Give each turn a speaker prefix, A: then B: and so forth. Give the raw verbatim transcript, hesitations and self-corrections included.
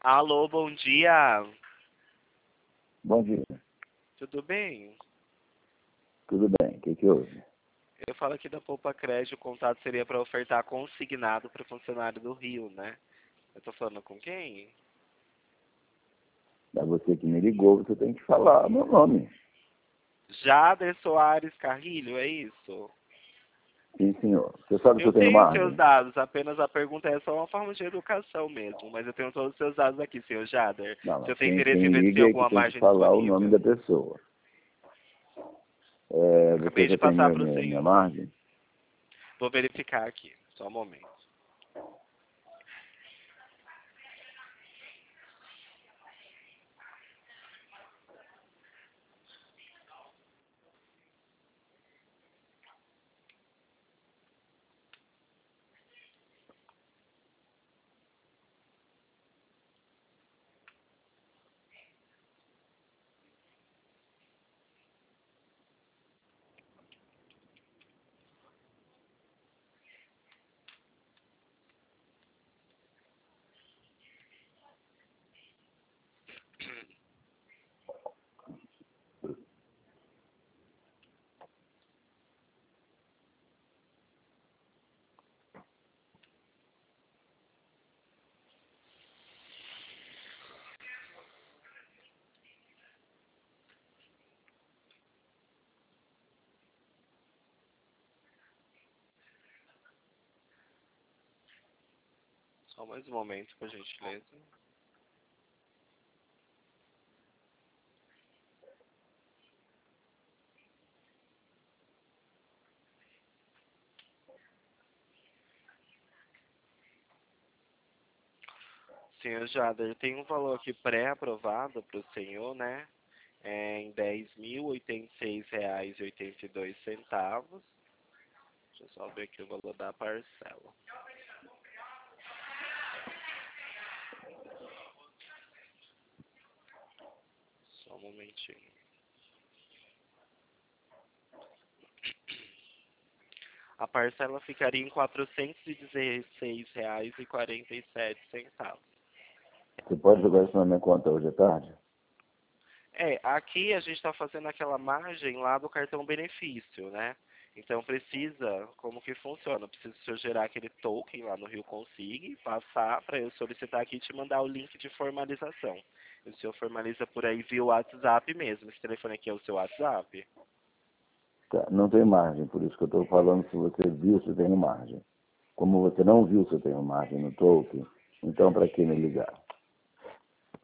A: Alô, bom dia.
B: Bom dia.
A: Tudo bem?
B: Tudo bem. O que que houve?
A: Eu falo aqui da Poupa Crédito, o contato seria para ofertar consignado para funcionário do Rio, né? Eu tô falando com quem?
B: É você que me ligou, você tem que falar meu nome.
A: Jader Soares Carrilho, é isso?
B: Sim, senhor. Você sabe se
A: Eu
B: eu tenho
A: tenho seus
B: margem?
A: dados, apenas a pergunta é só uma forma de educação mesmo, mas eu tenho todos os seus dados aqui, senhor Jader.
B: Não,
A: Se eu
B: mas
A: tenho
B: quem,
A: interesse em
B: quem
A: ver se tem
B: liga é que
A: alguma
B: tem que
A: margem
B: falar o nome da
A: disponível.
B: pessoa. É, você
A: Acabei de
B: já tem
A: passar
B: minha,
A: para o
B: minha, minha
A: senhor.
B: margem?
A: Vou verificar aqui, só um momento. Só mais um momento, por gentileza. Senhor Jader, tem um valor aqui pré-aprovado para o senhor, né? É em dez mil oitenta e seis reais e oitenta e dois centavos. Deixa eu só ver aqui o valor da parcela. Só um momentinho. A parcela ficaria em quatrocentos e dezesseis reais e quarenta e sete centavos.
B: Você pode jogar isso na minha conta hoje à tarde?
A: É, aqui a gente está fazendo aquela margem lá do cartão benefício, né? Então precisa, como que funciona? Precisa o senhor gerar aquele token lá no Rio Consig, passar para eu solicitar aqui e te mandar o link de formalização. E o senhor formaliza por aí via WhatsApp mesmo. Esse telefone aqui é o seu WhatsApp?
B: Tá, não tem margem, por isso que eu estou falando se você viu se eu tenho margem. Como você não viu se eu tenho margem no token, então para que me ligar?